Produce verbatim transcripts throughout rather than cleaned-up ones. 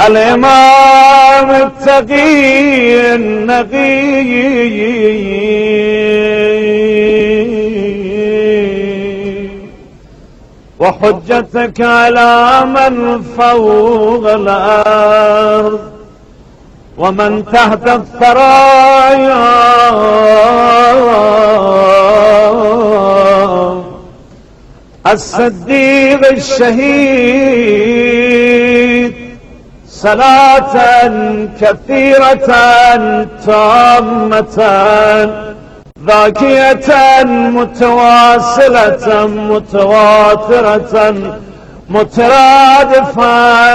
الإمام التقي النقي وحجتك على من فوق الأرض ومن تحت الثرايا الصديق الشهيد صلاة كثيرة تامة ذاكية متواصلة متواترة مترادفة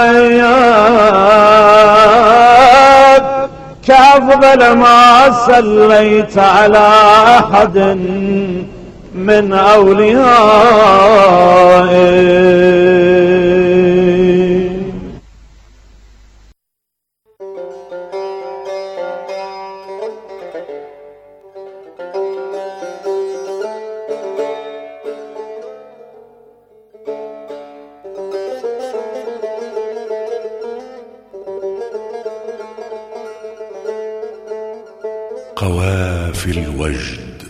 كأفضل ما صليت على أحد من أوليائه. قوافي الوجد.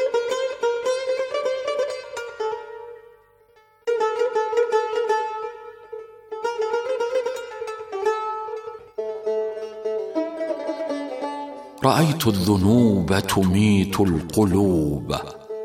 رأيت الذنوب تميت القلوب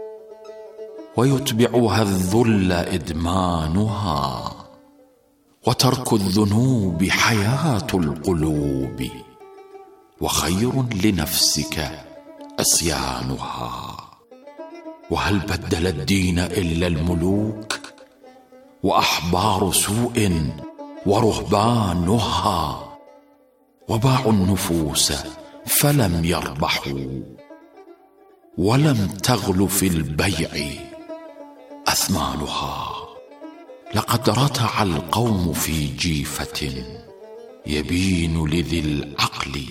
ويتبعها الذل إدمانها، وترك الذنوب حياة القلوب وخير لنفسك عصيانها. وهل بدل الدين إلا الملوك وأحبار سوء ورهبانها، وباعوا النفوس فلم يربحوا ولم تغل في البيع أثمانها. لقد رتع القوم في جيفة يبين لذي العقل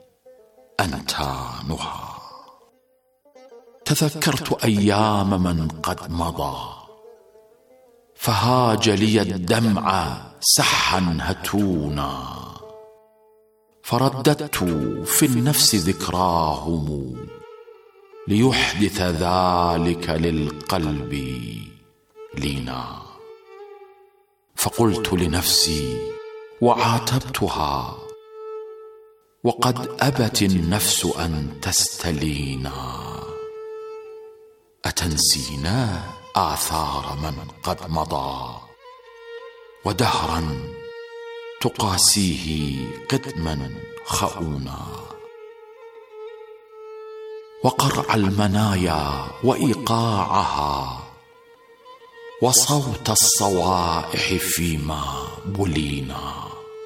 أنتانها. تذكرت أيام من قد مضى فهاج لي الدمع سحا هتونا، فرددت في النفس ذكراهم ليحدث ذلك للقلب لينا. فقلت لنفسي وعاتبتها وقد أبت النفس أن تستلينا، أتنسينا آثار من قد مضى ودهرا تقاسيه قدما خؤونا. وقرع المنايا وإيقاعها وصوت الصوائح فيما بلينا،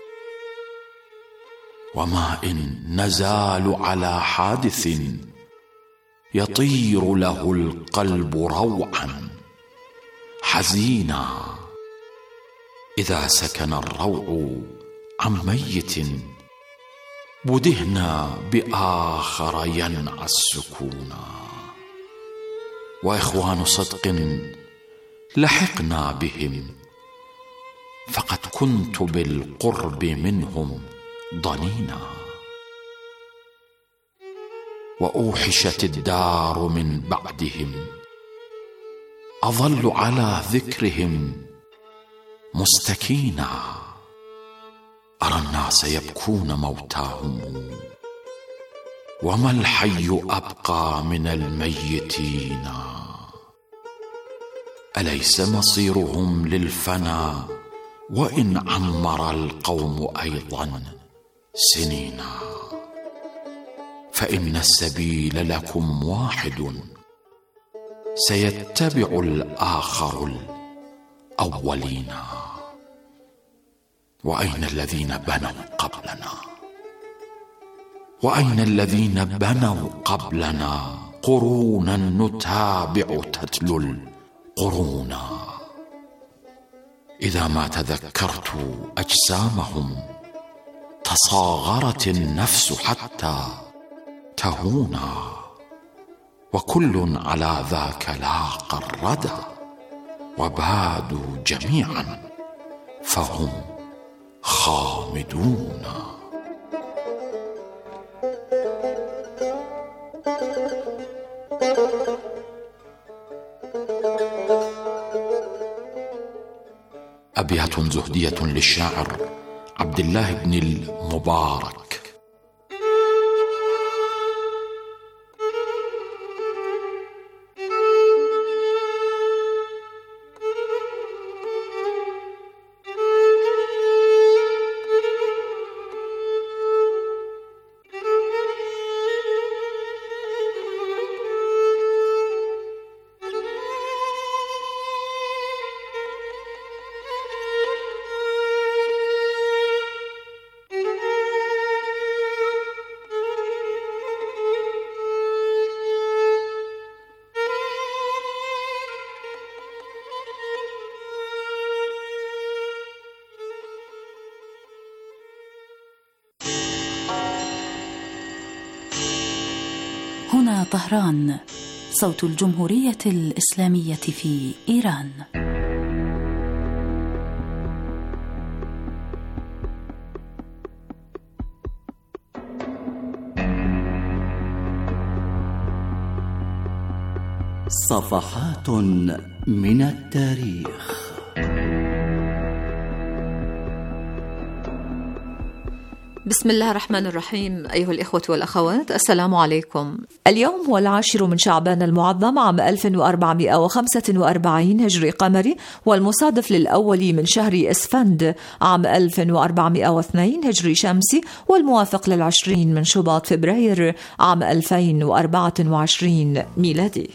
وما إن نزال على حادث يطير له القلب روعا حزينا. إذا سكن الروع عن ميت بدهنا بآخر ينعى السكونا. وإخوان صدق لحقنا بهم فقد كنت بالقرب منهم ضنينا. وأوحشت الدار من بعدهم أظل على ذكرهم مستكينا. أرى الناس يبكون موتاهم وما الحي أبقى من الميتين. أليس مصيرهم للفنا وإن عمر القوم أيضا سنينا؟ فإن السبيل لكم واحد سيتبع الآخر الأولين. وأين الذين بنوا قبلنا؟ وأين الذين بنوا قبلنا قرونا نتابع تتلو القرونا. إذا ما تذكرت أجسامهم تصاغرت النفس حتى تهونا. وكل على ذاك لاقى الردى وبادوا جميعا فهم خامدون. أبيات زهدية للشاعر عبد الله بن المبارك. هنا طهران، صوت الجمهورية الإسلامية في إيران. صفحات من التاريخ. بسم الله الرحمن الرحيم. أيها الإخوة والأخوات، السلام عليكم. اليوم هو العاشر من شعبان المعظم عام ألف وأربعمائة وخمسة وأربعين هجري قمري، والمصادف للأول من شهر إسفند عام ألف وأربعمائة واثنين هجري شمسي، والموافق للعشرين من شباط فبراير عام ألفين وأربعة وعشرين ميلادي.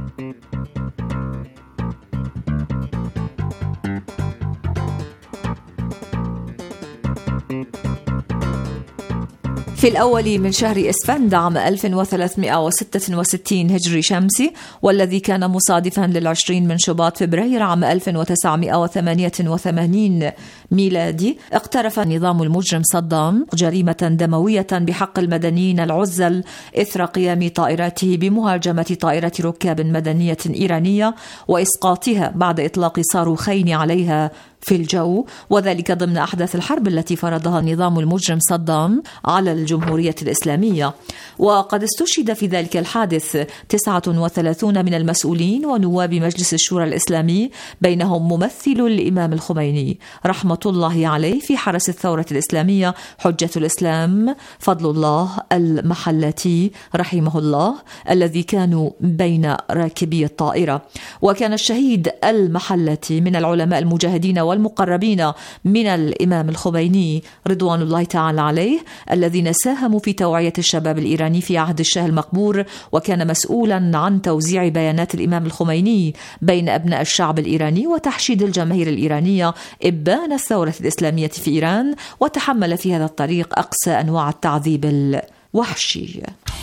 في الأول من شهر إسفند عام ألف وثلاثمائة وستة وستين هجري شمسي، والذي كان مصادفا للعشرين من شباط فبراير عام ألف وتسعمائة وثمانية وثمانين ميلادي، اقترف النظام المجرم صدام جريمة دموية بحق المدنيين العزل إثر قيام طائراته بمهاجمة طائرة ركاب مدنية إيرانية وإسقاطها بعد إطلاق صاروخين عليها في الجو، وذلك ضمن أحداث الحرب التي فرضها النظام المجرم صدام على الجمهورية الإسلامية. وقد استشهد في ذلك الحادث تسعة وثلاثين من المسؤولين ونواب مجلس الشورى الإسلامي، بينهم ممثل الإمام الخميني رحمة الله عليه في حرس الثورة الإسلامية حجة الإسلام فضل الله المحلتي رحمه الله، الذي كانوا بين راكبي الطائرة. وكان الشهيد المحلتي من العلماء المجاهدين والمقربين من الإمام الخميني رضوان الله تعالى عليه، الذين ساهموا في توعية الشباب الإيراني في عهد الشاه المقبور، وكان مسؤولا عن توزيع بيانات الإمام الخميني بين أبناء الشعب الإيراني وتحشيد الجماهير الإيرانية إبان الثورة الإسلامية في إيران، وتحمل في هذا الطريق أقصى أنواع التعذيب الوحشي.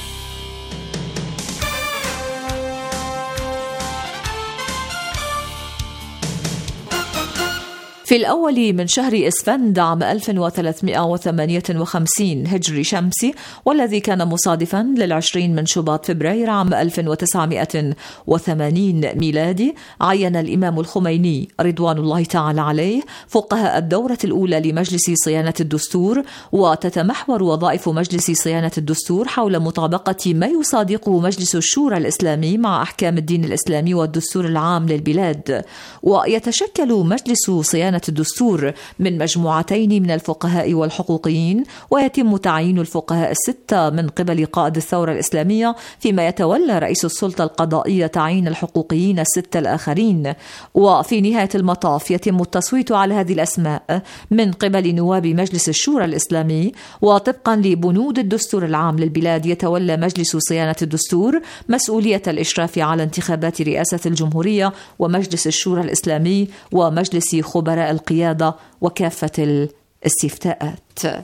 في الأول من شهر إسفند عام ألف وثلاثمائة وثمانية وخمسين هجري شمسي، والذي كان مصادفا للعشرين من شباط فبراير عام ألف وتسعمائة وثمانين ميلادي، عين الإمام الخميني رضوان الله تعالى عليه فقهاء الدورة الأولى لمجلس صيانة الدستور، وتتمحور وظائف مجلس صيانة الدستور حول مطابقة ما يصادقه مجلس الشورى الإسلامي مع أحكام الدين الإسلامي والدستور العام للبلاد. ويتشكل مجلس صيانة الدستور من مجموعتين من الفقهاء والحقوقيين، ويتم تعيين الفقهاء الستة من قبل قائد الثورة الإسلامية، فيما يتولى رئيس السلطة القضائية تعيين الحقوقيين الستة الآخرين. وفي نهاية المطاف يتم التصويت على هذه الأسماء من قبل نواب مجلس الشورى الإسلامي، وطبقا لبنود الدستور العام للبلاد يتولى مجلس صيانة الدستور مسؤولية الإشراف على انتخابات رئاسة الجمهورية ومجلس الشورى الإسلامي ومجلس خبراء القيادة وكافة الاستفتاءات.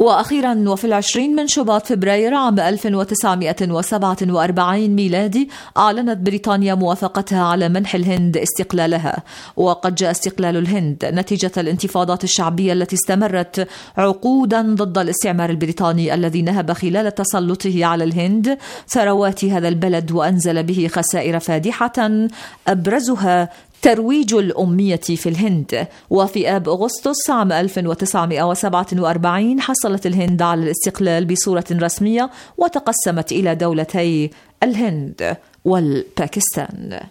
وأخيرا وفي العشرين من شباط فبراير عام ألف وتسعمائة وسبعة وأربعين ميلادي أعلنت بريطانيا موافقتها على منح الهند استقلالها. وقد جاء استقلال الهند نتيجة الانتفاضات الشعبية التي استمرت عقودا ضد الاستعمار البريطاني الذي نهب خلال تسلطه على الهند ثروات هذا البلد وأنزل به خسائر فادحة أبرزها ترويج الأمية في الهند. وفي آب أغسطس عام ألف وتسعمائة وسبعة وأربعين حصلت الهند على الاستقلال بصورة رسمية وتقسمت إلى دولتي الهند والباكستان.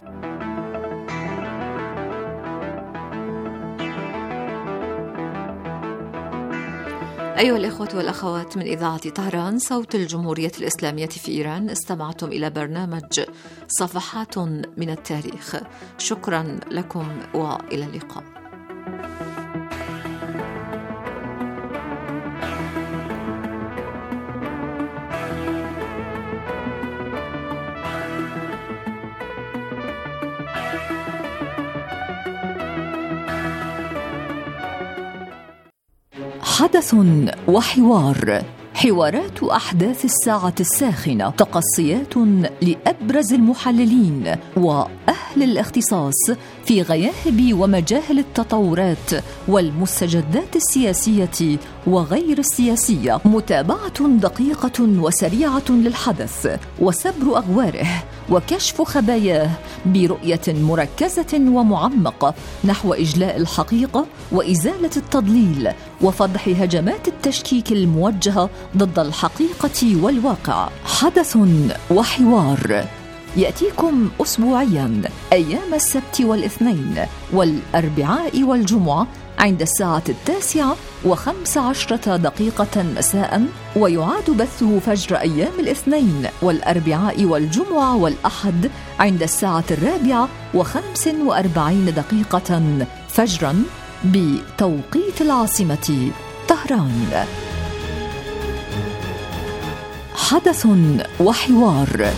أيها الإخوة والأخوات من إذاعة طهران صوت الجمهورية الإسلامية في إيران، استمعتم إلى برنامج صفحات من التاريخ. شكرا لكم وإلى اللقاء. حدث وحوار، حوارات أحداث الساعة الساخنة، تقصيات لأبرز المحللين وأهل الاختصاص في غياهب ومجاهل التطورات والمستجدات السياسية وغير السياسية، متابعة دقيقة وسريعة للحدث وسبر أغواره وكشف خباياه برؤية مركزة ومعمقة نحو إجلاء الحقيقة وإزالة التضليل وفضح هجمات التشكيك الموجهة ضد الحقيقة والواقع. حدث وحوار يأتيكم أسبوعيا أيام السبت والاثنين والأربعاء والجمعة عند الساعة التاسعة وخمس عشرة دقيقة مساء، ويعاد بثه فجر أيام الاثنين والأربعاء والجمعة والأحد عند الساعة الرابعة وخمس وأربعين دقيقة فجرا بتوقيت العاصمة طهران. حدث وحوار.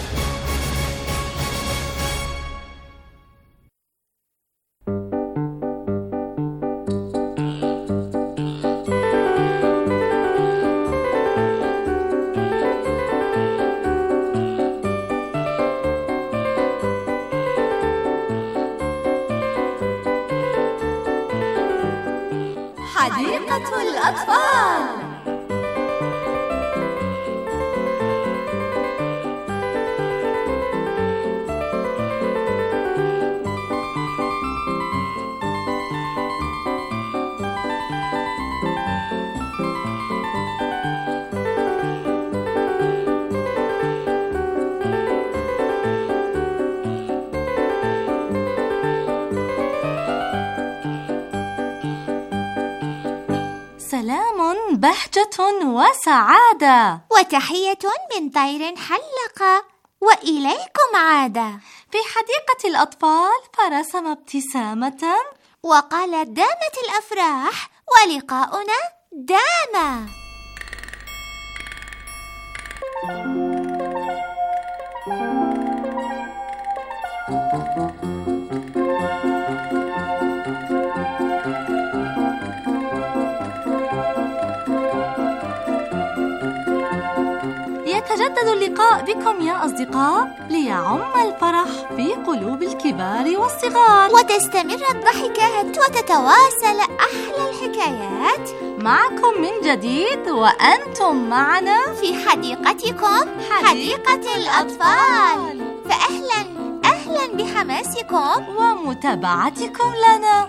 حديقة الأطفال. سلام بهجة وسعادة وتحية من طير حلق وإليكم عاد. في حديقة الأطفال فرسم ابتسامة وقالت دامت الأفراح ولقاؤنا دام. يتجدد اللقاء بكم يا أصدقاء ليعم الفرح في قلوب الكبار والصغار، وتستمر الضحكات وتتواصل أحلى الحكايات معكم من جديد وأنتم معنا في حديقتكم حديقة الأطفال. فأهلا أهلا بحماسكم ومتابعتكم لنا.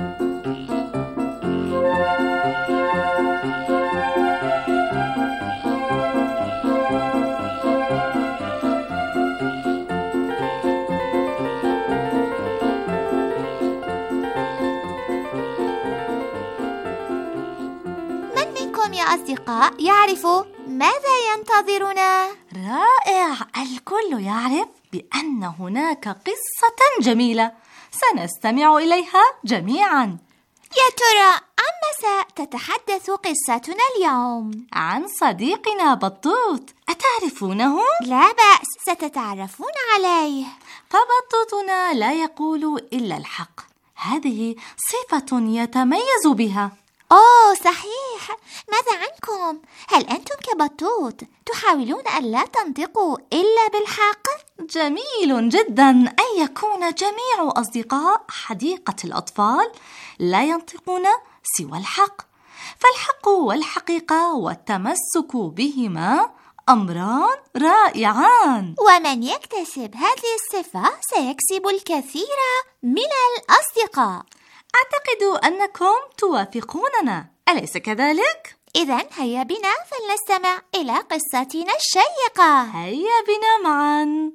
يا أصدقاء يعرفوا ماذا ينتظرنا؟ رائع، الكل يعرف بأن هناك قصة جميلة سنستمع إليها جميعا. يا ترى عما ستتحدث قصتنا اليوم؟ عن صديقنا بطوط، أتعرفونه؟ لا بأس، ستتعرفون عليه. فبطوطنا لا يقول إلا الحق، هذه صفة يتميز بها. أوه صحيح، ماذا عنكم؟ هل أنتم كبطوط تحاولون ألا تنطقوا إلا بالحق؟ جميل جدا أن يكون جميع أصدقاء حديقة الأطفال لا ينطقون سوى الحق، فالحق والحقيقة والتمسك بهما أمران رائعان. ومن يكتسب هذه الصفة سيكسب الكثير من الأصدقاء. أعتقد أنكم توافقوننا، أليس كذلك؟ إذن هيا بنا فلنستمع إلى قصتنا الشيقة. هيا بنا معا.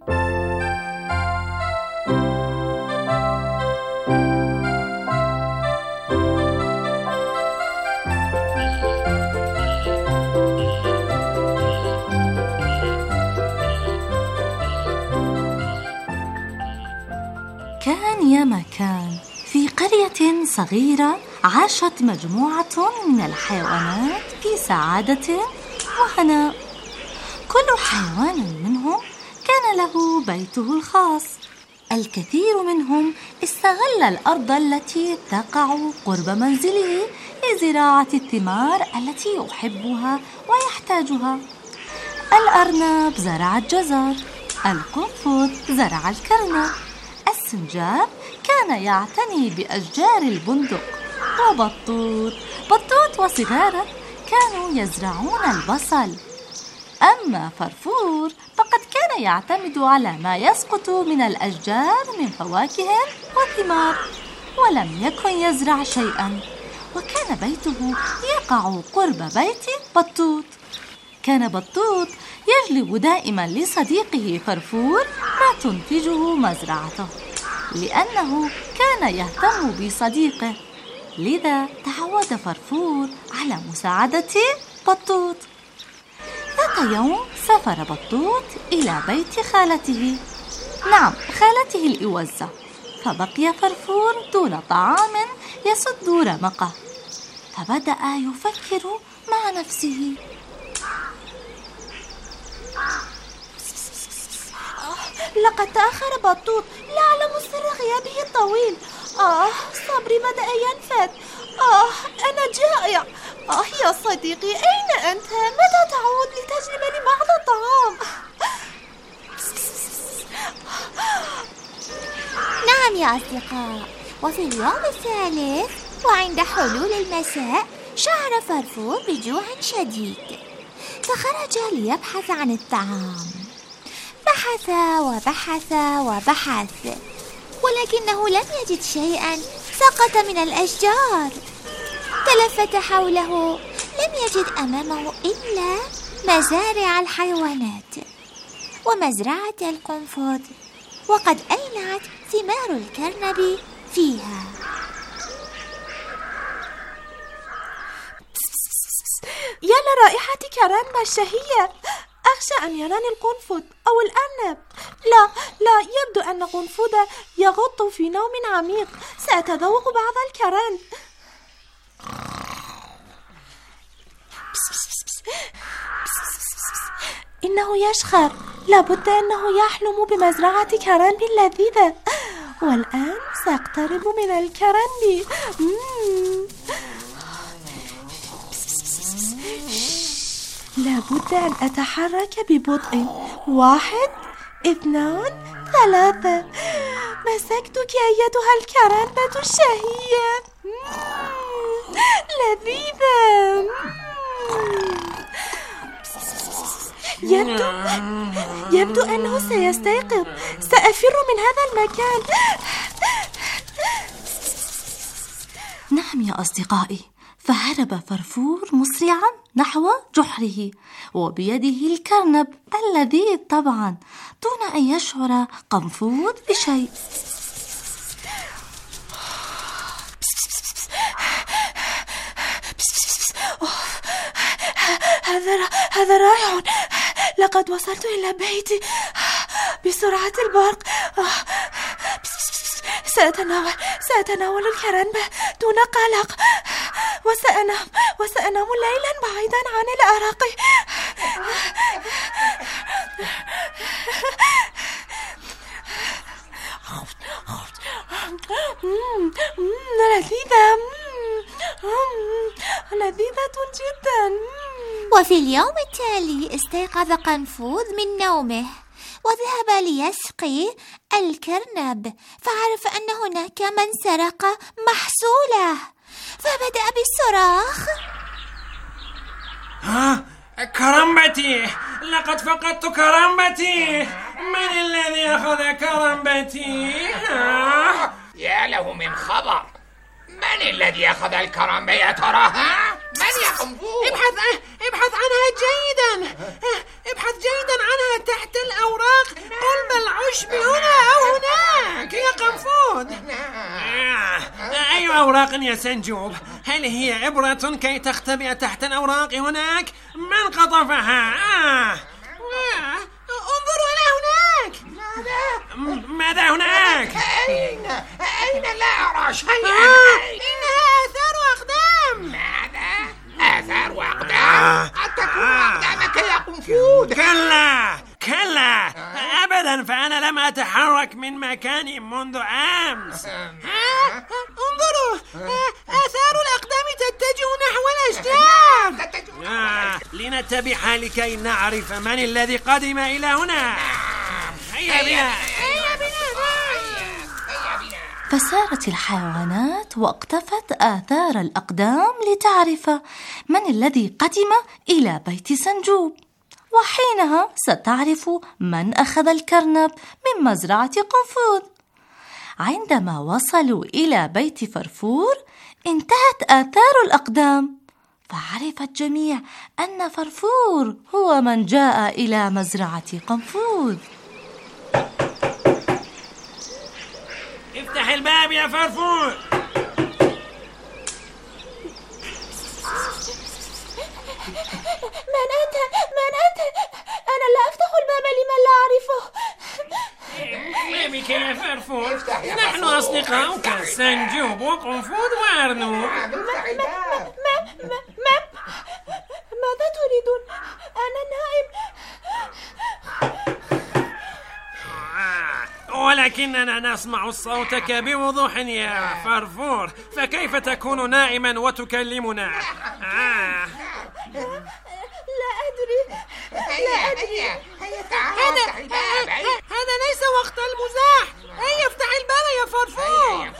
كان يا مكان في قرية صغيرة عاشت مجموعة من الحيوانات في سعادة وهناء. كل حيوان منهم كان له بيته الخاص. الكثير منهم استغل الأرض التي تقع قرب منزله لزراعة الثمار التي يحبها ويحتاجها. الأرنب زرع الجزر، القنفذ زرع الكرنب، السنجاب كان يعتني بأشجار البندق، وبطوط بطوط وصغاره كانوا يزرعون البصل. أما فرفور فقد كان يعتمد على ما يسقط من الأشجار من فواكه وثمار، ولم يكن يزرع شيئا. وكان بيته يقع قرب بيت بطوط. كان بطوط يجلب دائما لصديقه فرفور ما تنتجه مزرعته، لأنه كان يهتم بصديقه، لذا تعود فرفور على مساعدة بطوط. ذات يوم سافر بطوط إلى بيت خالته، نعم خالته الإوزة، فبقي فرفور دون طعام يسد رمقه. فبدأ يفكر مع نفسه: لقد تأخر بطوط، لا أعلم سر غيابه الطويل. آه صبري بدأ ينفد. آه أنا جائع. آه يا صديقي، أين أنت؟ متى تعود لتجلب لي بعض الطعام؟ نعم يا أصدقاء. وفي اليوم الثالث وعند حلول المساء شعر فرفور بجوع شديد، فخرج ليبحث عن الطعام. بحث وبحث وبحث، ولكنه لم يجد شيئا، سقط من الأشجار. تلفت حوله، لم يجد أمامه إلا مزارع الحيوانات ومزرعة القنفذ، وقد أينعت ثمار الكرنب فيها. يا لرائحة كرنب الشهية! أخشى أن يراني القنفذ أو الأرنب. لا لا، يبدو أن القنفذ يغط في نوم عميق. سأتذوق بعض الكرنب. إنه يشخر، لابد أنه يحلم بمزرعة كرنب لذيذة. والآن سأقترب من الكرنب. لابد أن أتحرك ببطء. واحد، اثنان، ثلاثة. مسكتك أيتها الكرنبة الشهية، لذيذة. يبدو يبدو أنه سيستيقظ. سأفر من هذا المكان. نعم يا أصدقائي، فهرب فرفور مسرعا نحو جحره، وبيده الكرنب اللذيذ طبعا، دون أن يشعر قنفذ بشيء. هذا هذا رائع. لقد وصلت إلى بيتي بسرعة البرق. سأتناول سأتناول الكرنبة دون قلق، وسأنام وسأنام ليلا بعيدا عن الأرق. لذيذة. وفي اليوم التالي استيقظ قنفذ من نومه وذهب ليسقي الكرنب، فعرف أن هناك من سرق محصوله، فبدأ بالصراخ: ها كرنبتي، لقد فقدت كرنبتي، من الذي أخذ كرنبتي؟ ها؟ يا له من خبر، من الذي أخذ الكرنب يا ترى؟ ها؟ من يا قنفذ؟ ابحث ابحث عنها جيدا، ابحث جيدا عنها تحت الأوراق قلب العشب هنا أو هناك يا قنفذ. أي أوراق يا سنجوب؟ هل هي إبرة كي تختبئ تحت الأوراق هناك؟ من قطفها؟ آه. انظروا إلى هناك. ماذا؟ ماذا هناك؟ أين؟ أين؟ لا أرى شيئا. آه. إنها آثار أقدام. ماذا؟ آثار أقدام؟ قد تكون أقدامك يا قنفذ. كلا كلا أبدا، فأنا لم أتحرك من مكاني منذ أمس. انظروا، آثار الأقدام تتجه نحو الأشجار. آه. لنتبعها لكي نعرف من الذي قدم إلى هنا. هيا بنا هيا بنا. فسارت الحيوانات واقتفت آثار الأقدام لتعرف من الذي قدم إلى بيت سنجوب، وحينها ستعرف من أخذ الكرنب من مزرعة قنفذ. عندما وصلوا إلى بيت فرفور انتهت آثار الأقدام، فعرف الجميع أن فرفور هو من جاء إلى مزرعة قنفذ. افتح الباب يا فرفور. من أنت؟ من أنت؟ أنا لا أفتح الباب لمن لا أعرفه. ما بك يا فرفور؟ نحن أصدقاؤك سنجوب وقنفذ وأرنب. افتح الباب. ما ما ما ماذا تريدون؟ أنا نائم. ولكننا نسمع صوتك بوضوح يا فرفور، فكيف تكون نائما وتكلمنا؟ آه. لا أدري لا أدري. هذا هذا ليس وقت المزاح. هيا افتح الباب يا فرفور.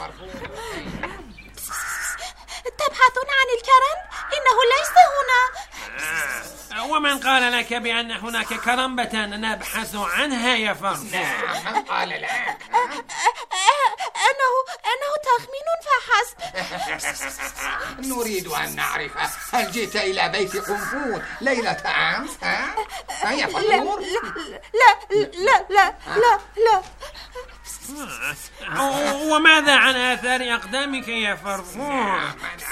تبحثون عن الكرنب؟ إنه ليس هنا. آه. ومن قال لك بأن هناك كرنبة نبحث عنها يا فرفور؟ من قال لك؟ أنه أنه تخمين فحسب. نريد أن نعرف، هل جئت إلى بيت قنفذ ليلة أمس؟ ها؟ هيا فرفور. لا لا لا لا لا. وماذا عن آثار أقدامك يا فرفور؟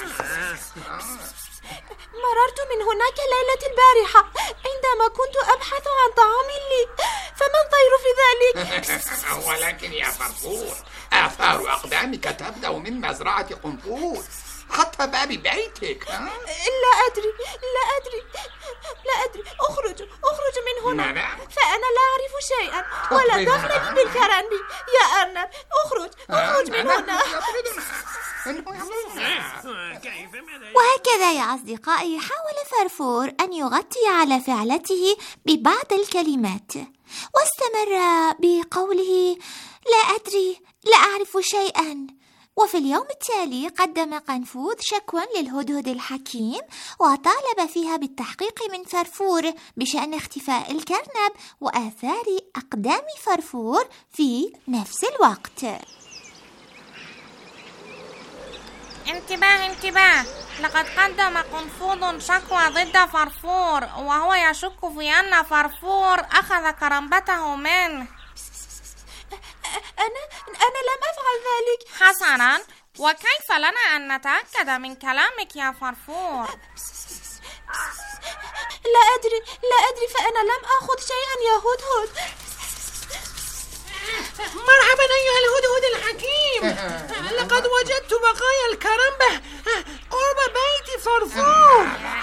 مررت من هناك ليلة البارحة عندما كنت أبحث عن طعام لي، فما الضير في ذلك؟ ولكن يا فرفور، آثار أقدامك تبدأ من مزرعة قنفذ حتى باب بيتك. لا أدري لا أدري لا أدري. اخرج اخرج من هنا. ماذا؟ فأنا لا أعرف شيئا ولا دخل بالكرنب يا أرنب. اخرج اخرج من هنا. وهكذا يا أصدقائي حاول فرفور أن يغطي على فعلته ببعض الكلمات، واستمر بقوله لا أدري لا أعرف شيئا. وفي اليوم التالي قدم قنفذ شكوى للهدهد الحكيم وطالب فيها بالتحقيق من فرفور بشأن اختفاء الكرنب وآثار أقدام فرفور في نفس الوقت. انتباه انتباه، لقد قدم قنفذ شكوى ضد فرفور، وهو يشك في أن فرفور أخذ كرنبته منه. أنا أنا لم أفعل ذلك. حسنا، وكيف لنا أن نتأكد من كلامك يا فرفور؟ لا أدري لا أدري فأنا لم أخذ شيئا يا هدهد. مرحبا أيها الهدهد الحكيم، لقد وجدت بقايا الكرنبة قرب بيت فرفور.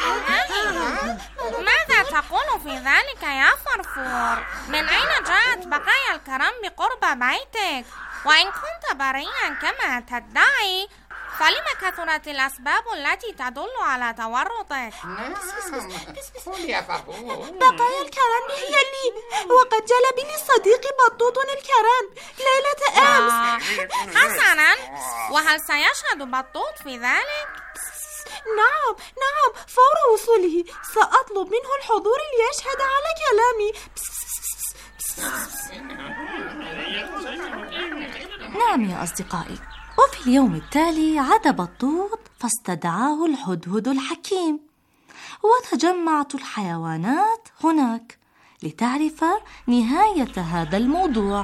ماذا تقول في ذلك يا فرفور؟ من أين جاءت بقايا الكرنب قرب بيتك؟ وإن كنت بريئا كما تدعي، فلم كثرت الأسباب التي تدل على تورطك؟ قل يا فرفور. بقايا الكران هي لي، وقد جلب لي صديقي بطوط الكران ليلة أمس. حسنا، وهل سيشهد بطوط في ذلك؟ نعم نعم، فور وصوله سأطلب منه الحضور ليشهد على كلامي. نعم يا أصدقائي، وفي اليوم التالي عاد بطوط فاستدعاه الهدهد الحكيم، وتجمعت الحيوانات هناك لتعرف نهاية هذا الموضوع.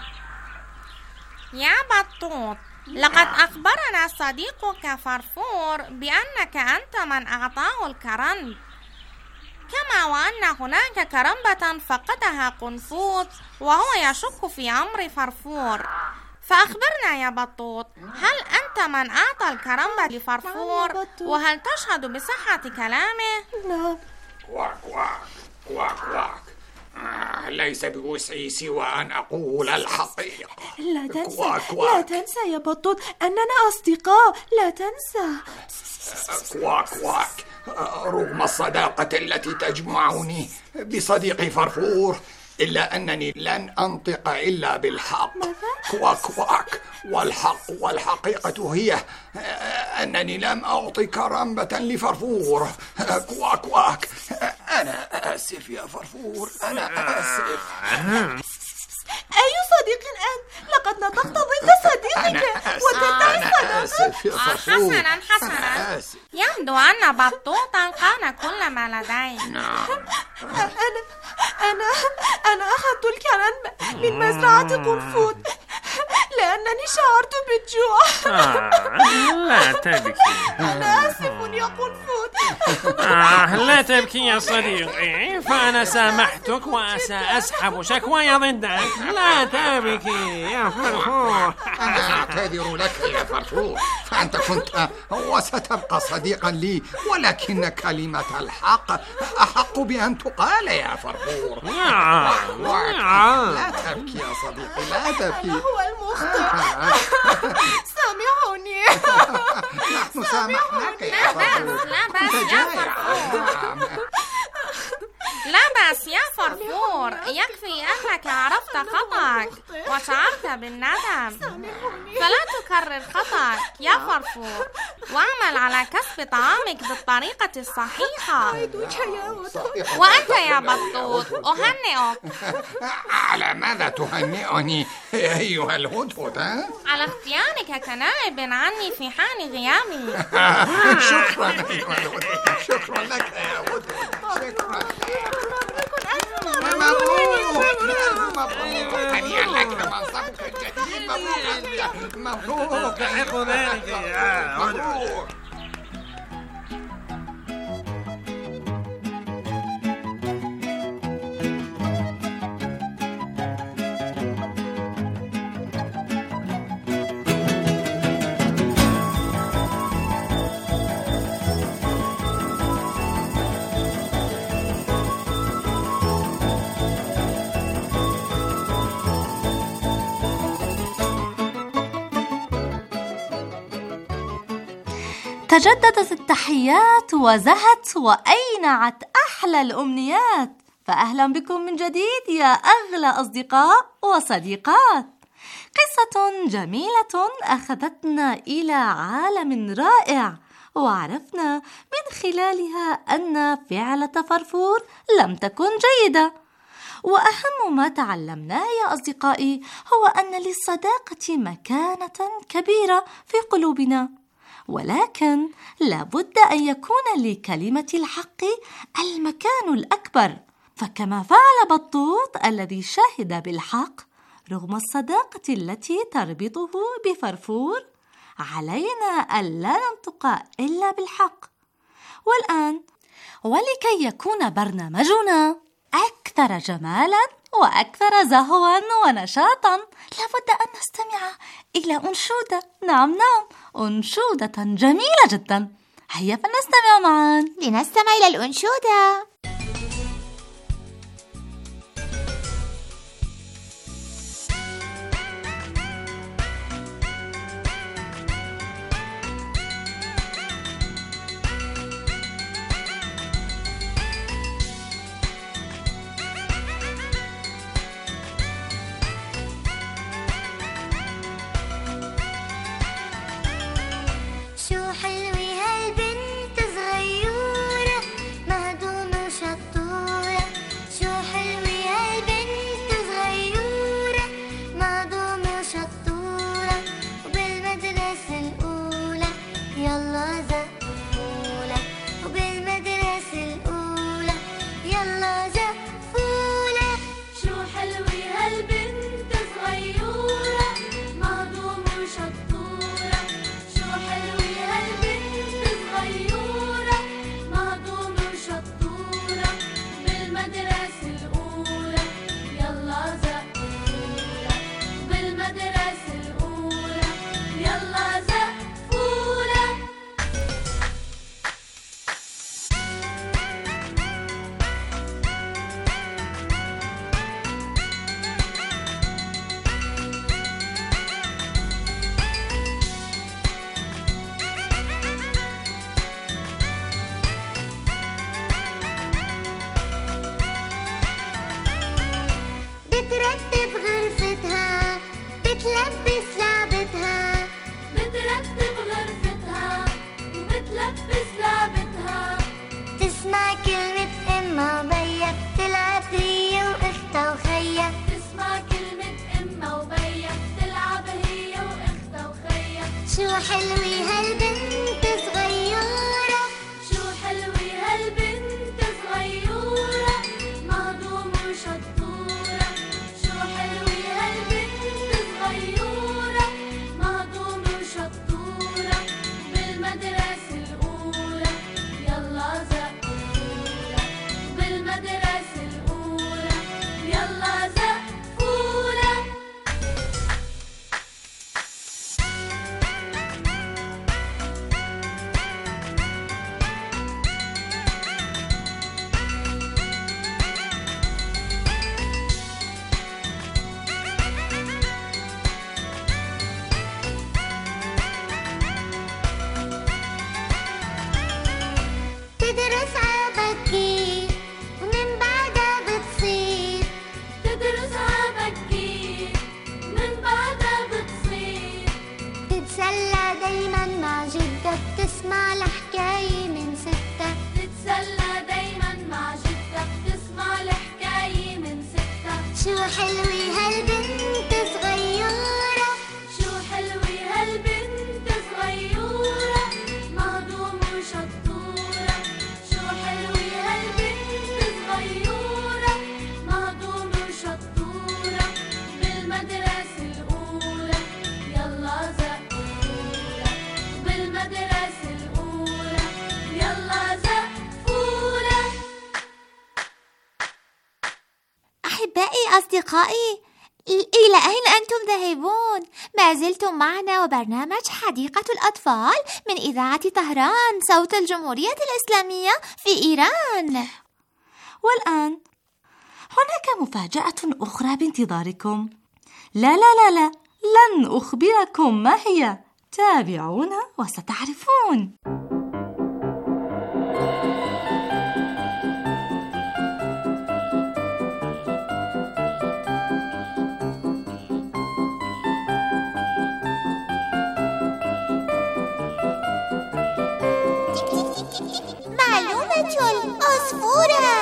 يا بطوط، لقد أخبرنا صديقك فرفور بأنك أنت من أعطاه الكرنب، كما وأن هناك كرنبة فقدها قنفذ وهو يشك في أمر فرفور. فأخبرنا يا بطوط، هل أنت من أعطى الكرنبة لفرفور؟ وهل تشهد بصحة كلامه؟ نعم. كواك كواك كواك كواك. آه ليس بوسعي سوى أن أقول الحقيقة. لا تنسى كواك كواك. لا تنسى يا بطوط أننا أصدقاء، لا تنسى. كواك كواك. رغم الصداقة التي تجمعني بصديقي فرفور، إلا أنني لن أنطق إلا بالحق. كواك كواك. والحق والحقيقة هي أنني لم أعطي كرنبة لفرفور. كواك كواك. أنا آسف يا فرفور، أنا آسف. أي صديق أنت؟ لقد نطقت ضد صديقك وتدعي أنا آسف يا فرفور. حسنا حسنا، يبدو أن بطوطا قال كل ما لديه. نعم. أنا أنا أنا أخذت الكرنبة من مزرعة قنفذ لأنني شعرت بالجوع. آه لا تبكي. أنا آسف يا قنفذ. آه لا تبكي يا صديقي، فأنا سامحتك وسأسحب شكواي ضدك. لا تبكي يا فرفور. أنا أعتذر لك يا فرفور، فأنت كنت وستبقى صديقا لي، ولكن كلمة الحق أحق بأن تقال يا فرفور. لا تبكي يا صديقي، لا تبكي. هو المخطئ. سامحوني. نحن سامحناك يا فرفور. لا بأس يا فرفور. لا بأس يا فرفور، يكفي أنك عرفت خطأك وشعرت بالندم، فلا تكرر خطأك يا فرفور، واعمل على كسب طعامك بالطريقة الصحيحة. وأنت يا بطوط أهنئك. على ماذا تهنئني أيها الهدهد؟ على اختيارك كنائب عني في حال غيابي. شكرا أيها الهدهد، شكرا لك يا هدهد، شكرا. مبروك مبروك، هنيئا لك منصبك الجديد. مبروك مبروك. تحق ذلك يا مبروك. تجددت التحيات وزهت وأينعت أحلى الأمنيات، فأهلا بكم من جديد يا أغلى أصدقاء وصديقات. قصة جميلة أخذتنا إلى عالم رائع، وعرفنا من خلالها أن فعلة فرفور لم تكن جيدة. وأهم ما تعلمناه يا أصدقائي هو أن للصداقة مكانة كبيرة في قلوبنا، ولكن لابد أن يكون لكلمة الحق المكان الأكبر. فكما فعل بطوط الذي شهد بالحق رغم الصداقة التي تربطه بفرفور، علينا ألا ننطق إلا بالحق. والآن ولكي يكون برنامجنا أكثر جمالا وأكثر زهوا ونشاطا، لابد أن نستمع إلى أنشودة. نعم نعم، أنشودة جميلة جدا. هيا فلنستمع معا. لنستمع إلى الأنشودة. حلوة هالبنت صغيرة، شو حلوة هالبنت صغيرة، مهضومة وشطورة. شو حلوة هالبنت صغيرة، مهضومة وشطورة. بالمدرسة الأولى يلا زقفولة، بالمدرسة الأولى يلا زقفولة. تدرس عبكير ومن بعدها بتصير، تدرس عبكير من بعدها بتصير. تتسلى دايما مع جدك، تسمع الحكاية من ستك، تتسلى دايما مع جدك، تسمع الحكاية من ستك. شو حلوة هالبنت صغيرة، شو حلوة هالبنت صغيرة، مهضومة وشطورة. شو حلوة هالبنت صغيرة، مهضومة وشطورة. بالمدرسة الأولى يلا زقفولة، بالمدرسة الأولى يلا زقفولة. أحبائي أصدقائي، إلى أين أنتم ذاهبون؟ ما زلتم معنا وبرنامج حديقة الأطفال من إذاعة طهران، صوت الجمهورية الإسلامية في إيران. والآن هناك مفاجأة أخرى بانتظاركم. لا لا لا لا لن أخبركم ما هي، تابعونا وستعرفون. معلومة العصفورة.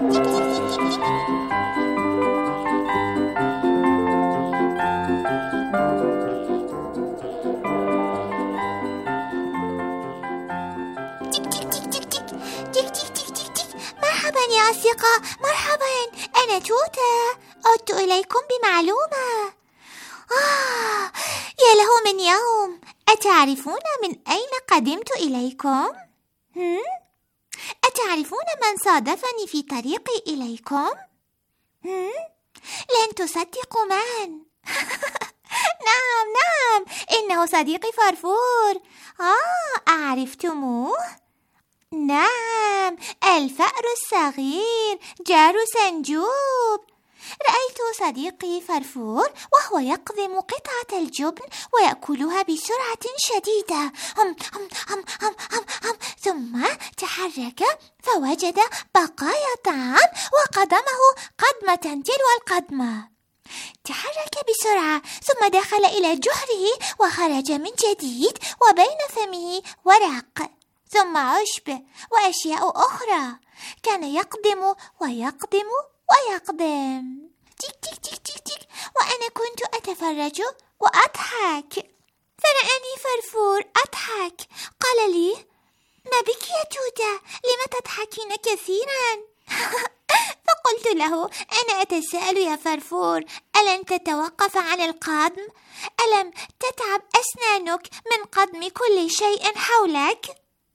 مرحبا يا أصدقاء، مرحبا، أنا توتة، عدت إليكم بمعلومة. آه يا له من يوم، أتعرفون من أين قدمت إليكم؟ هم؟ أتعرفون من صادفني في طريقي إليكم؟ هم؟ لن تصدقوا من؟ نعم نعم، إنه صديقي فرفور. آه أعرفتموه؟ نعم، الفأر الصغير جار سنجوب. رأيت صديقي فرفور وهو يقضم قطعة الجبن ويأكلها بسرعة شديدة. هم هم هم هم هم هم. ثم تحرك فوجد بقايا طعام وقدمه قدمة تلو القدمة. تحرك بسرعة ثم دخل إلى جحره وخرج من جديد، وبين فمه ورق ثم عشب وأشياء أخرى. كان يقدم ويقدم ويقدم تيك تيك تيك تيك تيك، وأنا كنت أتفرج وأضحك. فرآني فرفور أضحك، قال لي: ما بك يا توتة؟ لم تضحكين كثيرا؟ فقلت له: أنا أتساءل يا فرفور، ألن تتوقف عن القدم؟ ألم تتعب أسنانك من قدم كل شيء حولك؟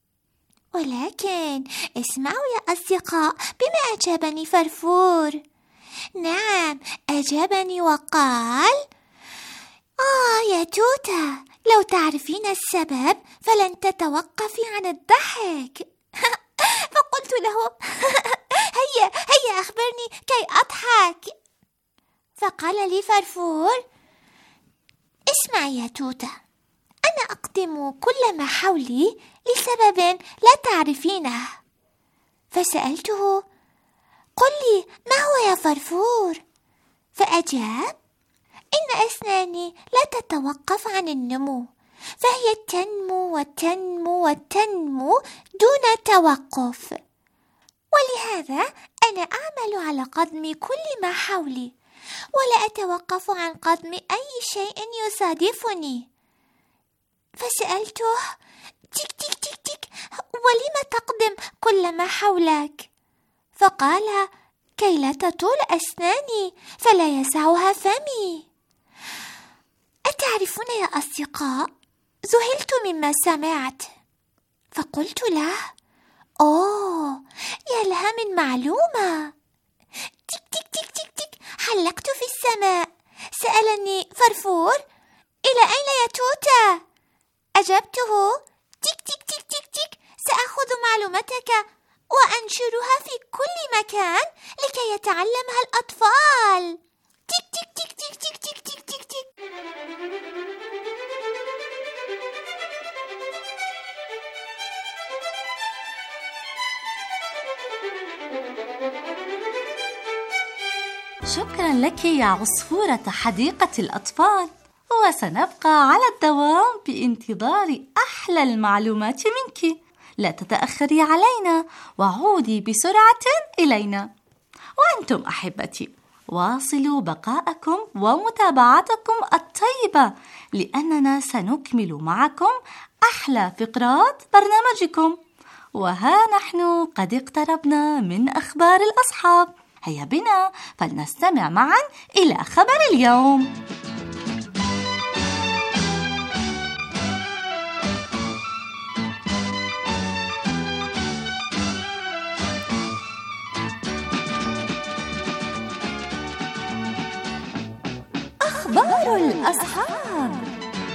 ولكن اسمعوا يا أصدقاء بما أجابني فرفور. نعم، أجابني وقال: آه يا توتة، لو تعرفين السبب فلن تتوقفي عن الضحك. فقلت له: هيا هيا أخبرني كي أضحك. فقال لي فرفور: اسمعي يا توتة، أنا أقدم كل ما حولي لسبب لا تعرفينه. فسألته: قل لي ما هو يا فرفور؟ فأجاب: إن أسناني لا تتوقف عن النمو، فهي تنمو وتنمو وتنمو دون توقف، ولهذا أنا أعمل على قدم كل ما حولي، ولا أتوقف عن قدم أي شيء يصادفني. فسألته: تك تك تك تك، ولم تقدم كل ما حولك؟ فقال: كي لا تطول أسناني فلا يسعها فمي. أتعرفون يا أصدقاء، ذهلت مما سمعت، فقلت له: أوه، يا لها من معلومة. تك تك تك تك تك، حلقت في السماء. سألني فرفور: إلى أين يا توتة؟ أجبته: تك تك تك تك تك، سأخذ معلومتك وأنشرها في كل مكان لكي يتعلمها الأطفال. تك تك تك تك تك تك تك تك تك. شكرا لك يا عصفورة حديقة الأطفال، وسنبقى على الدوام بانتظار أحلى المعلومات منك. لا تتأخري علينا وعودي بسرعة إلينا. وأنتم أحبتي، واصلوا بقاءكم ومتابعتكم الطيبة، لأننا سنكمل معكم أحلى فقرات برنامجكم. وها نحن قد اقتربنا من أخبار الأصحاب. هيا بنا فلنستمع معا إلى خبر اليوم. أخبار الأصحاب.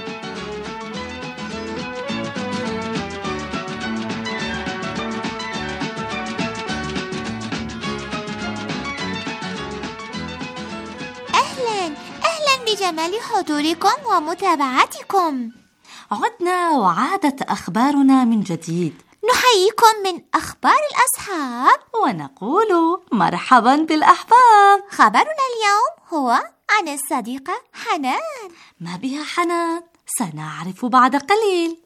بجمال حضوركم ومتابعتكم. عدنا وعادت أخبارنا من جديد. نحييكم من أخبار الأصحاب ونقول مرحبا بالأحباب. خبرنا اليوم هو عن الصديقة حنان. ما بها حنان؟ سنعرف بعد قليل.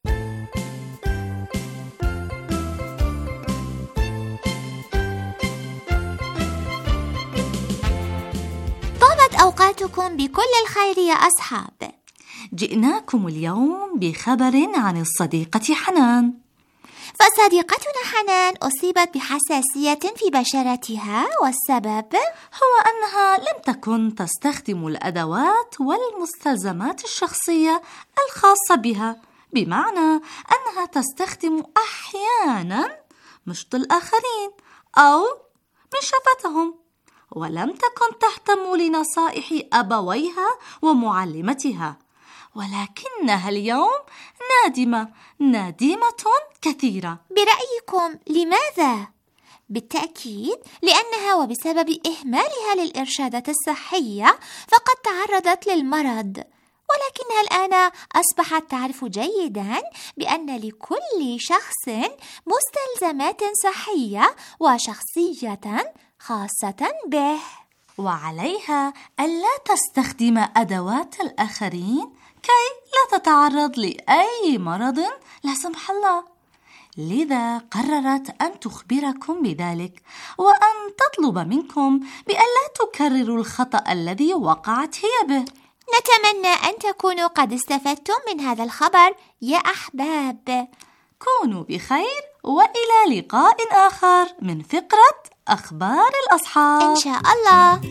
أوقاتكم بكل الخير يا أصحاب. جئناكم اليوم بخبر عن الصديقة حنان. فصديقتنا حنان أصيبت بحساسية في بشرتها، والسبب هو أنها لم تكن تستخدم الأدوات والمستلزمات الشخصية الخاصة بها، بمعنى أنها تستخدم أحيانا مشط الآخرين أو منشفتهم، ولم تكن تهتم لنصائح أبويها ومعلمتها، ولكنها اليوم نادمة نادمة كثيرة. برأيكم لماذا؟ بالتأكيد لأنها وبسبب إهمالها للإرشادات الصحية فقد تعرضت للمرض، ولكنها الآن أصبحت تعرف جيدا بأن لكل شخص مستلزمات صحية وشخصية خاصة به، وعليها ألا تستخدم أدوات الآخرين كي لا تتعرض لأي مرض لا سمح الله. لذا قررت أن تخبركم بذلك، وأن تطلب منكم بألا تكرروا الخطأ الذي وقعت هي به. نتمنى أن تكونوا قد استفدتم من هذا الخبر يا أحباب. كونوا بخير، وإلى لقاء آخر من فقرة أخبار الأصحاب إن شاء الله.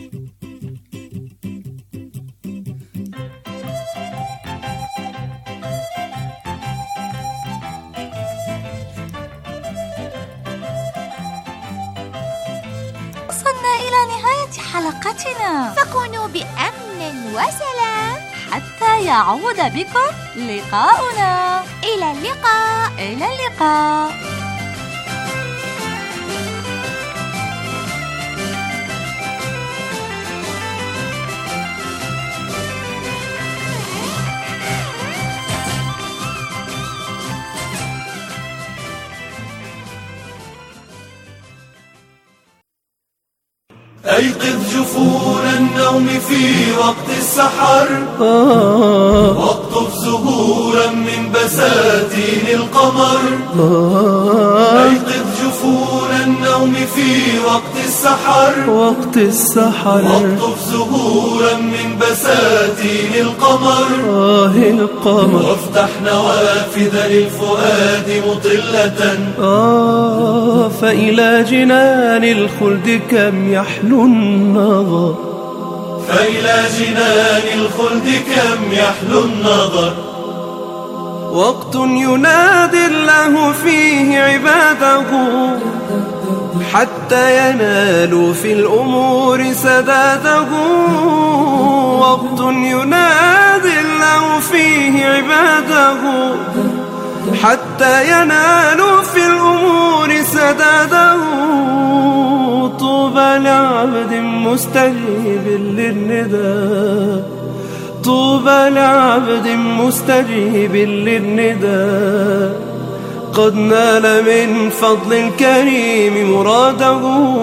وصلنا إلى نهاية حلقتنا، فكونوا بأمن وسلام حتى يعود بكم لقاؤنا. إلى اللقاء. إلى اللقاء. أيقظ جفون النوم في وقت السحر، واقطف زهورا من بساتين القمر. أيقظ جفون النوم في وقت السحر وقت السحر واقطف زهورا من بساتين القمر آه القمر وافتح نوافذ للفؤاد مطلة آه فإلى جنان الخلد كم يحلو النظر فإلى جنان الخلد كم يحلو النظر وقت ينادي الله فيه عباده حتى ينالوا في الأمور سداده وقت ينادي الله فيه عباده حتى ينالوا في الأمور سداده طوبى لعبد مستجيب للندى طوبى لعبد مستجيب للندى قد نال من فضل الكريم مراده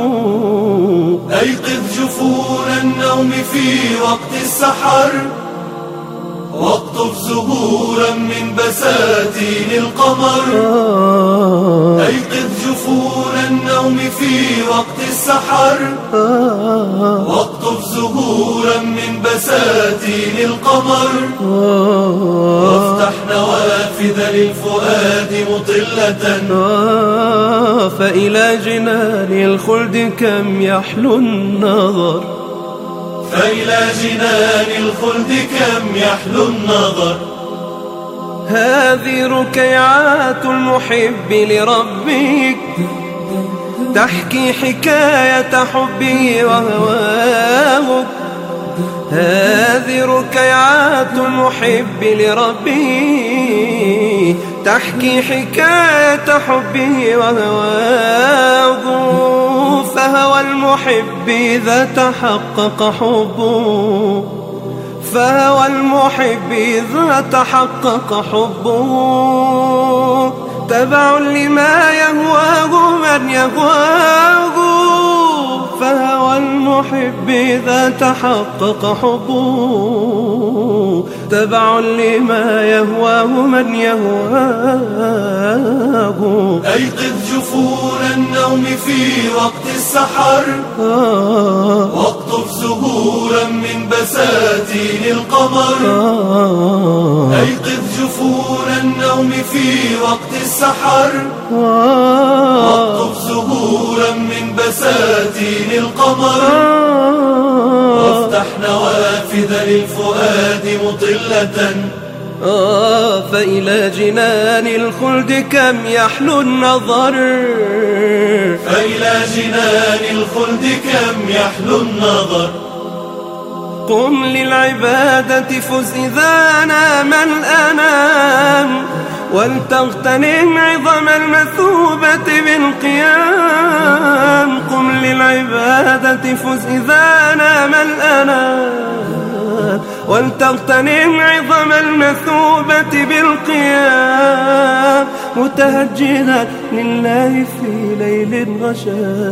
أيقظ جفون النوم في وقت السحر واقطف زهورا من بساتين القمر أيقظ جفون النوم في وقت السحر واقطف زهورا من بساتين القمر وافتح نوافذ للفؤاد مطلة فإلى جنان الخلد كم يحلو النظر فإلى جنان الخلد كم يحلو النظر هذه ركيعات المحب لربك تحكي حكاية حبه وهواه هذه ركيعات المحب لربه تحكي حكاية حبه وهواه فهوى المحب إذا تحقق حبه فهوى المحب إذا تحقق حبه تبع لما يهواه من يهواه فهوى المحب إذا تحقق حبه تبع لما يهواه من يهواه أيقظ جفون النوم في وقت السحر واقطف زهورا من بساتين القمر أيقظ جفون النوم في وقت السحر واقطف زهورا من بساتين القمر وافتح نوافذ للفؤاد مطلة آه فإلى جنان الخلد كم يحلو النظر فإلى جنان الخلد كم يحلو النظر قم للعبادة فز إذا نام الأنام ولتغتنم عظم المثوبة بالقيام قم للعبادة فز إذا نام الأنام ولتغتنم عظم المثوبة بالقيام متهجدا لله في ليل غشا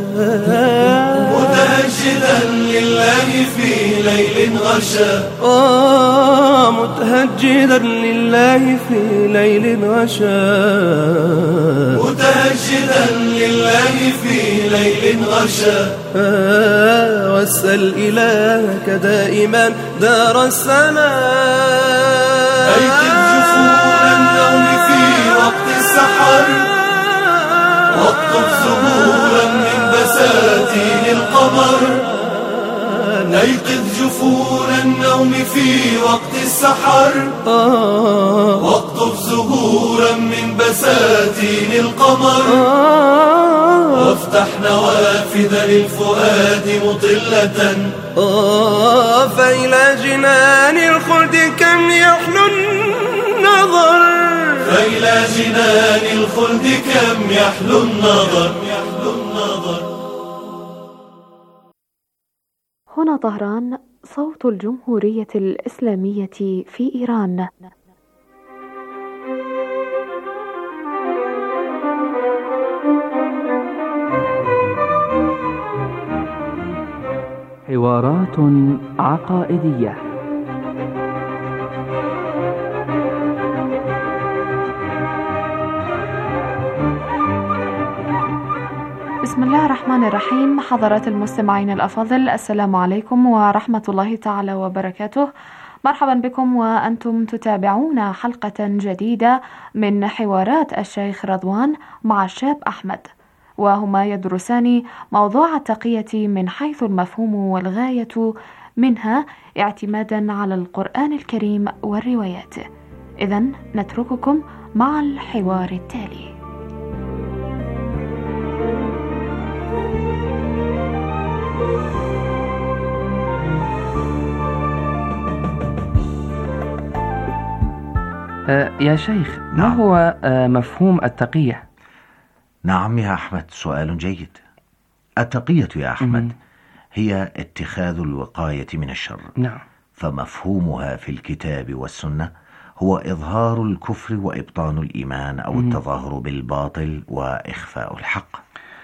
متهجدا لله في ليل غشا آه متهجدا لله في ليل غشا متهجدا لله في ليل غشا آه واسأل إلهك دائما دار السلام أيقظ جفون النوم في وقت السحر واقطف زهورا من بساتين القمر أيقظ جفون النوم في وقت السحر واقطف زهورا من بساتين القمر وافتح نوافذ للفؤاد مطلة آه فإلى جنان الخلد كم يحلو النظر فإلى جنان الخلد كم يحلو النظر هنا طهران صوت الجمهورية الإسلامية في إيران. حوارات عقائدية بسم الله الرحمن الرحيم. حضرات المستمعين الأفاضل، السلام عليكم ورحمة الله تعالى وبركاته. مرحبا بكم وأنتم تتابعون حلقة جديدة من حوارات الشيخ رضوان مع الشاب أحمد، وهما يدرسان موضوع التقية من حيث المفهوم والغاية منها اعتمادا على القرآن الكريم والروايات. إذن نترككم مع الحوار التالي. أه يا شيخ، ما نعم. هو أه مفهوم التقية؟ نعم يا أحمد، سؤال جيد. التقية يا أحمد م- هي اتخاذ الوقاية من الشر. نعم. فمفهومها في الكتاب والسنة هو إظهار الكفر وإبطان الإيمان أو م- التظاهر بالباطل وإخفاء الحق.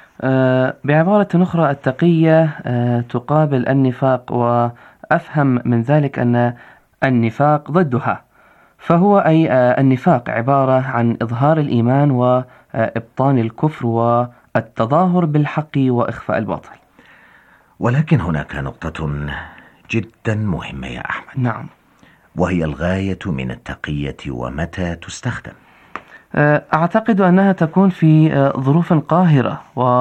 أه بعبارة أخرى، التقية أه تقابل النفاق، وأفهم من ذلك أن النفاق ضدها، فهو أي النفاق عبارة عن إظهار الإيمان وإبطان الكفر والتظاهر بالحق وإخفاء الباطل. ولكن هناك نقطة جدا مهمة يا أحمد. نعم. وهي الغاية من التقية ومتى تستخدم. أعتقد أنها تكون في ظروف قاهرة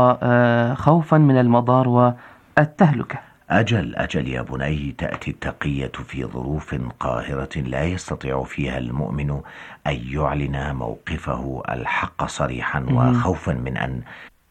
وخوفا من المضار والتهلكة. أجل أجل يا بني، تأتي التقية في ظروف قاهرة لا يستطيع فيها المؤمن أن يعلن موقفه الحق صريحا، وخوفا من أن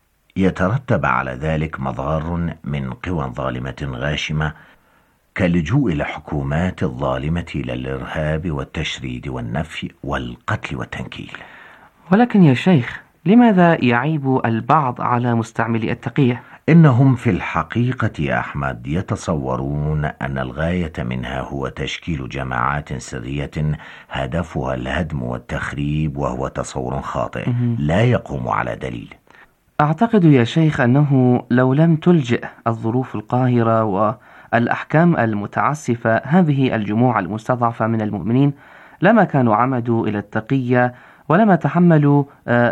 يترتب على ذلك مضار من قوى ظالمة غاشمة كاللجوء إلى الحكومات الظالمة إلى الإرهاب والتشريد والنفي والقتل والتنكيل. ولكن يا شيخ، لماذا يعيب البعض على مستعملي التقية؟ إنهم في الحقيقة يا أحمد يتصورون أن الغاية منها هو تشكيل جماعات سرية هدفها الهدم والتخريب، وهو تصور خاطئ لا يقوم على دليل. أعتقد يا شيخ أنه لو لم تلجئ الظروف القاهرة والأحكام المتعسفة هذه الجموع المستضعفة من المؤمنين، لما كانوا عمدوا إلى التقية ولما تحملوا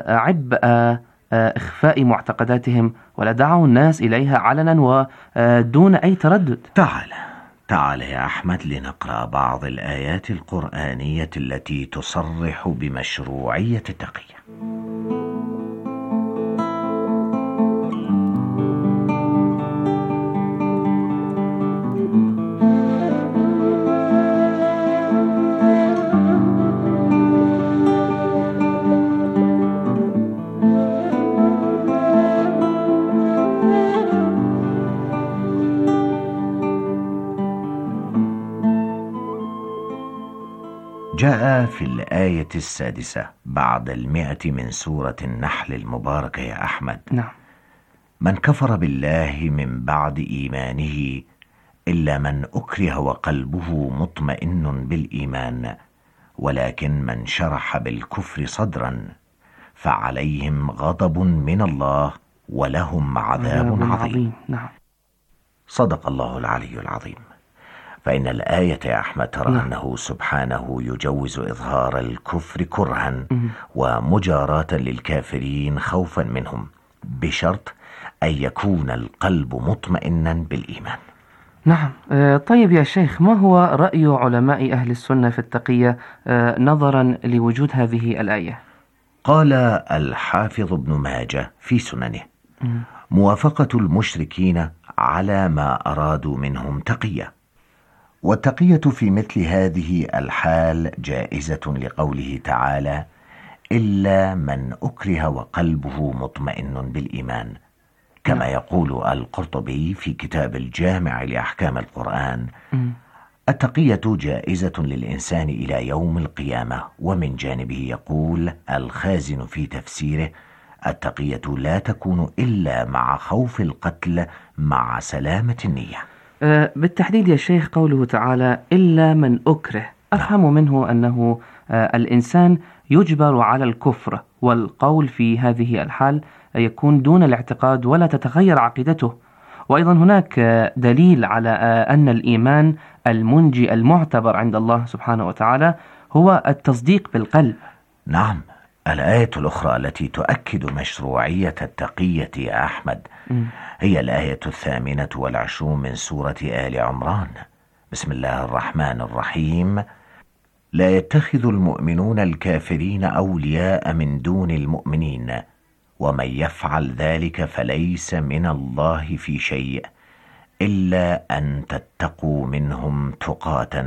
عبء إخفاء معتقداتهم، ولا دعوا الناس إليها علنا ودون أي تردد. تعال تعال يا أحمد لنقرأ بعض الآيات القرآنية التي تصرح بمشروعية التقية. جاء في الآية السادسة بعد المئة من سورة النحل المباركة يا أحمد. نعم. من كفر بالله من بعد إيمانه إلا من أكره وقلبه مطمئن بالإيمان، ولكن من شرح بالكفر صدرا فعليهم غضب من الله ولهم عذاب عظيم. عظيم. نعم. صدق الله العلي العظيم. فإن الآية يا أحمد ترى نعم. أنه سبحانه يجوز إظهار الكفر كرها ومجاراة للكافرين خوفا منهم، بشرط أن يكون القلب مطمئنا بالإيمان. نعم. طيب يا شيخ، ما هو رأي علماء أهل السنة في التقية نظرا لوجود هذه الآية؟ قال الحافظ ابن ماجه في سننه: موافقة المشركين على ما أرادوا منهم تقية، والتقية في مثل هذه الحال جائزة لقوله تعالى: إلا من أكره وقلبه مطمئن بالإيمان، كما يقول القرطبي في كتاب الجامع لأحكام القرآن: التقية جائزة للإنسان إلى يوم القيامة. ومن جانبه يقول الخازن في تفسيره: التقية لا تكون إلا مع خوف القتل مع سلامة النية. أه بالتحديد يا شيخ، قوله تعالى إلا من أكره، أفهم منه أنه أه الإنسان يجبر على الكفر، والقول في هذه الحال يكون دون الاعتقاد ولا تتغير عقيدته. وأيضا هناك دليل على أن الإيمان المنجي المعتبر عند الله سبحانه وتعالى هو التصديق بالقلب. نعم، الآية الأخرى التي تؤكد مشروعية التقية يا أحمد هي الآية الثامنة والعشرون من سورة آل عمران. بسم الله الرحمن الرحيم: لا يتخذ المؤمنون الكافرين أولياء من دون المؤمنين ومن يفعل ذلك فليس من الله في شيء إلا أن تتقوا منهم تقاة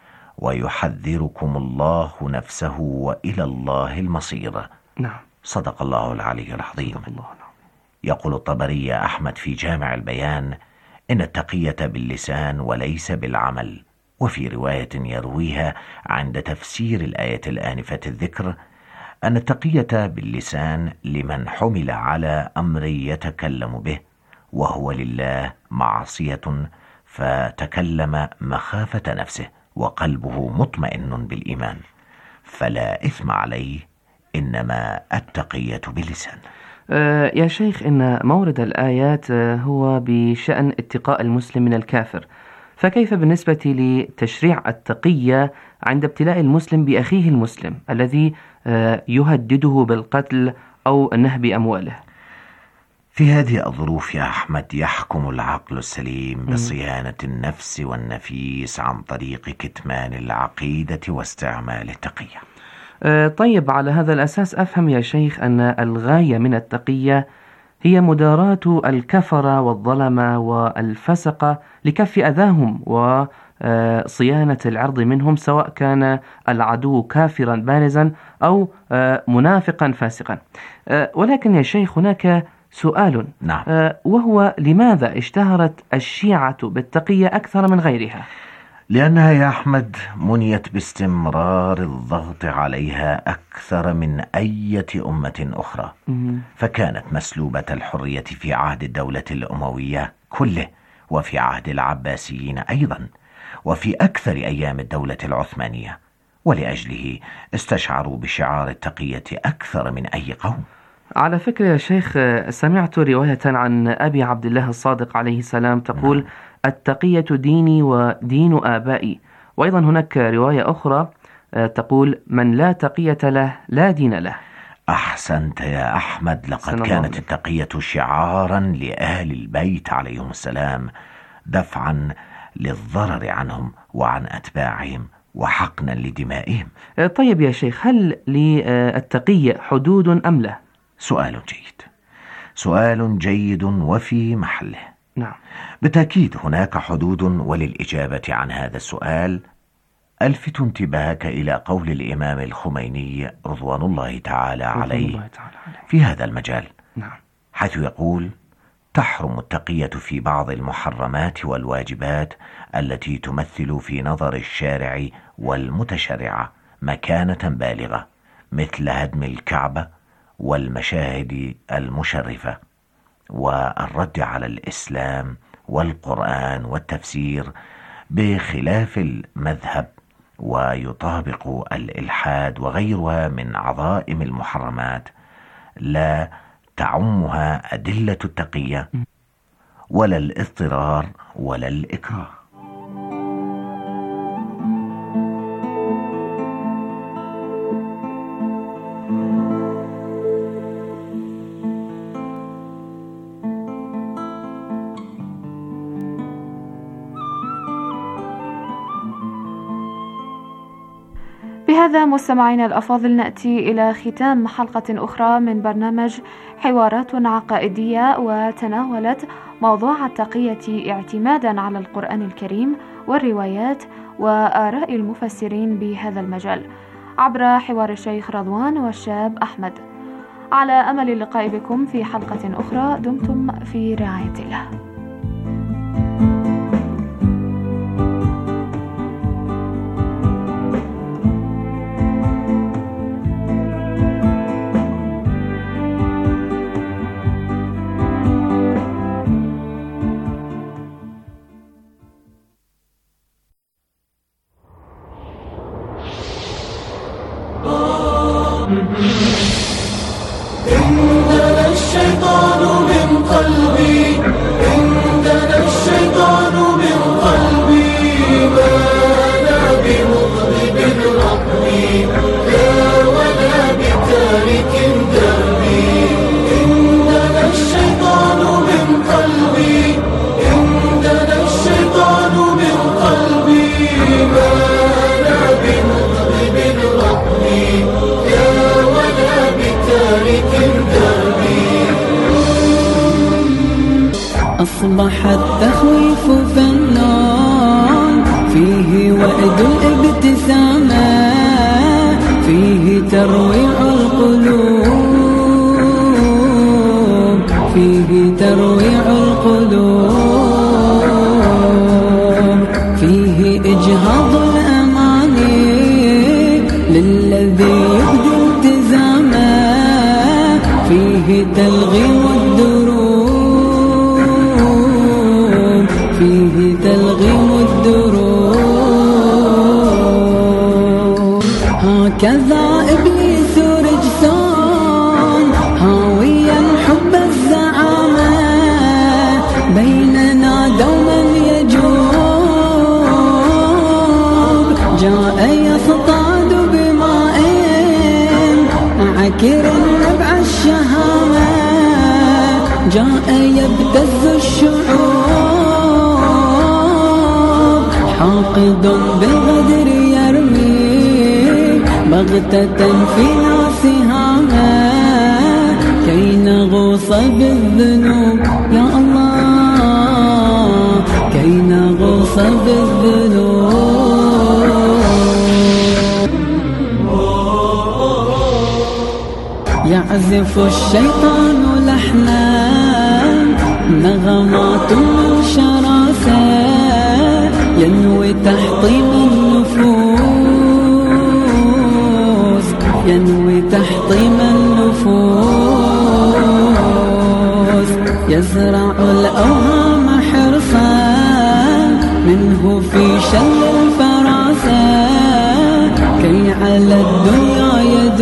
ويحذركم الله نفسه وإلى الله المصير. نعم. صدق الله العلي العظيم. يقول الطبري يا أحمد في جامع البيان: إن التقية باللسان وليس بالعمل. وفي رواية يرويها عند تفسير الآية الآنفة الذكر أن التقية باللسان لمن حمل على أمر يتكلم به وهو لله معصية فتكلم مخافة نفسه وقلبه مطمئن بالإيمان فلا إثم عليه، إنما التقية باللسان. أه يا شيخ، إن مورد الآيات هو بشأن اتقاء المسلم من الكافر، فكيف بالنسبة لتشريع التقية عند ابتلاء المسلم بأخيه المسلم الذي يهدده بالقتل أو نهب أمواله؟ في هذه الظروف يا أحمد يحكم العقل السليم بصيانة النفس والنفيس عن طريق كتمان العقيدة واستعمال التقية. أه طيب، على هذا الأساس أفهم يا شيخ أن الغاية من التقية هي مداراة الكفرة والظلمة والفسقة لكف أذاهم وصيانة العرض منهم، سواء كان العدو كافرا بارزا أو منافقا فاسقا. ولكن يا شيخ هناك سؤال، نعم. وهو: لماذا اشتهرت الشيعة بالتقية أكثر من غيرها؟ لأنها يا أحمد منيت باستمرار الضغط عليها أكثر من أي أمة أخرى، فكانت مسلوبة الحرية في عهد الدولة الأموية كله، وفي عهد العباسيين أيضا، وفي أكثر أيام الدولة العثمانية، ولأجله استشعروا بشعار التقية أكثر من أي قوم. على فكرة يا شيخ، سمعت رواية عن أبي عبد الله الصادق عليه السلام تقول: نعم. التقية ديني ودين آبائي. وأيضا هناك رواية أخرى تقول: من لا تقية له لا دين له. أحسنت يا أحمد، لقد كانت التقية شعارا لأهل البيت عليهم السلام، دفعا للضرر عنهم وعن أتباعهم وحقنا لدمائهم. طيب يا شيخ، هل للتقية حدود أم لا؟ سؤال جيد، سؤال جيد وفي محله. نعم. بالتأكيد هناك حدود، وللإجابة عن هذا السؤال ألفت انتباهك إلى قول الإمام الخميني رضوان الله تعالى عليه في هذا المجال. نعم. حيث يقول: تحرم التقية في بعض المحرمات والواجبات التي تمثل في نظر الشارع والمتشرعة مكانة بالغة، مثل هدم الكعبة والمشاهد المشرفة والرد على الإسلام والقرآن والتفسير بخلاف المذهب، ويطابق الإلحاد وغيرها من عظائم المحرمات لا تعمها أدلة التقية ولا الاضطرار ولا الإكراه. بهذا مستمعينا الأفاضل نأتي إلى ختام حلقة أخرى من برنامج حوارات عقائدية، وتناولت موضوع التقية اعتمادا على القرآن الكريم والروايات وآراء المفسرين بهذا المجال عبر حوار الشيخ رضوان والشاب أحمد. على أمل اللقاء بكم في حلقة أخرى، دمتم في رعاية الله. عندنا الشيطان من قلبي، عندنا الشيطان من قلبي، ما أنا بمغضب ربي لا ولا بتاريخ ترويع القلوب، فيه ترويع القلوب، فيه إجهاض الأماني للذي يبدي التزامه، فيه تلغيم الدروب، فيه تلغيم الدروب. هكذا إبليس رجسان هاويا حب الزعامة، بيننا دوما يجوب، جاء يصطاد بماء عكر نبع الشهامة، جاء يبتز الشعوب، حاقد بالغدر يرمي بغتة في ناسهامة، كي نغوص بالذنوب يا الله، كي نغوص بالذنوب. يعزف الشيطان لحنا نغمات من شراسة، ينوي تحطيم النفوس، ينوي تحطيم النفوس، يزرع الأوهام حرصا منه في شل الفراسة، كي على الدنيا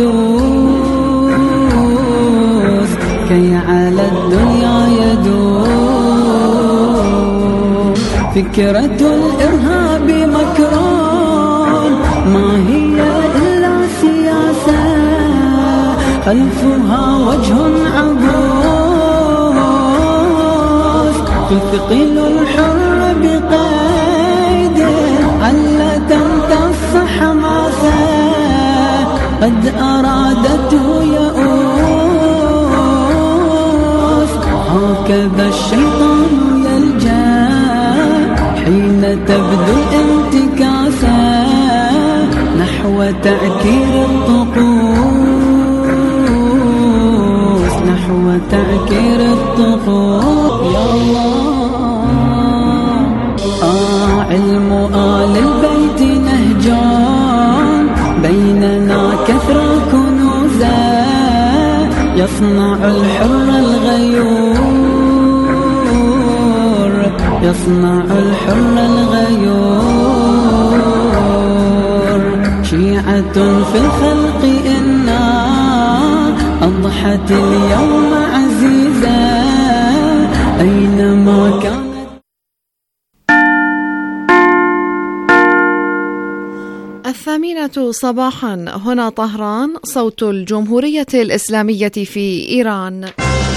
يدوس، كي على الدنيا يدوس. فكرة الإرهاب مكرون ما هي إلا سياسة، خلفها وجه عبوس، تثقل الحر بقيد علة تمتص حماسة، قد أرادته يؤوس. هكذا الشيطان يلجأ حين تبدو الانتكاسة نحو تعكير الطقوس، نحو تعكير الطقوس. يا الله آه علم آل البيت نهجان، بيننا كثرة كنوزا، يصنع الحر الغيور، يصنع الحر الغيور. شيعة في الخلق إنا أضحت اليوم عزيزة، أينما كان. الثامنة صباحا، هنا طهران، صوت الجمهورية الإسلامية في إيران.